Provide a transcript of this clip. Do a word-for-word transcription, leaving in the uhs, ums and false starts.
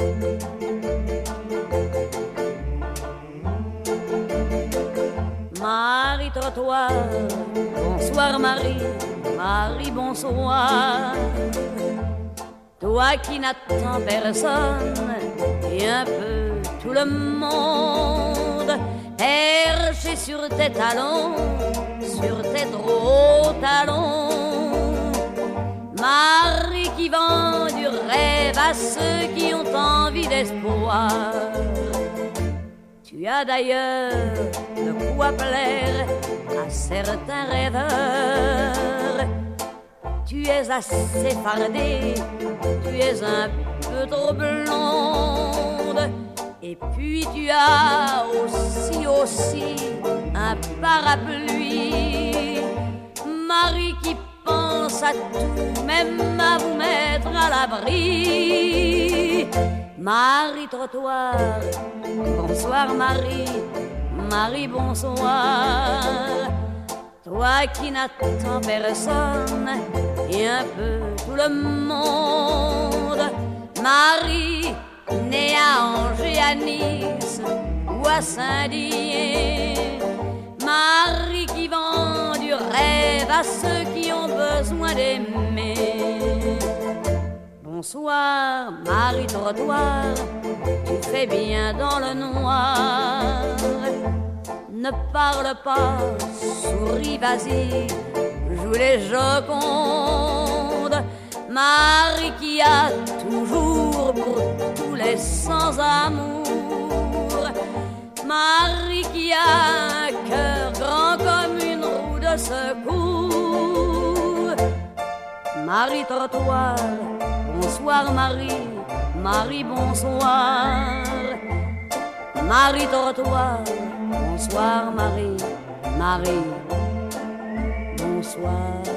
Marie trottoir, bonsoir Marie, Marie bonsoir. Toi qui n'attends personne et un peu tout le monde, perché sur tes talons, sur tes gros talons. Marie qui vend du rêve à ceux qui ont envie d'espoir. Tu as d'ailleurs de quoi plaire à certains rêveurs. Tu es assez fardée, tu es un peu trop blonde. Et puis tu as aussi, aussi un parapluie. Marie qui pense à tout, même à vous mettre à l'abri. Marie trottoir, bonsoir Marie, Marie bonsoir. Toi qui n'attends personne et un peu tout le monde. Marie, née à Angers, à Nice ou à Saint-Dié. Marie qui vend du rêve à ceux qui ont besoin d'aimer. Bonsoir, Marie trottoir, tu fais bien dans le noir. Ne parle pas, souris, vas-y, joue les jocondes. Marie qui a toujours pour tous les sans-amour. Marie qui a un cœur grand comme une roue de secours. Marie trottoir, bonsoir Marie, Marie bonsoir. Marie trottoir, bonsoir Marie, Marie bonsoir.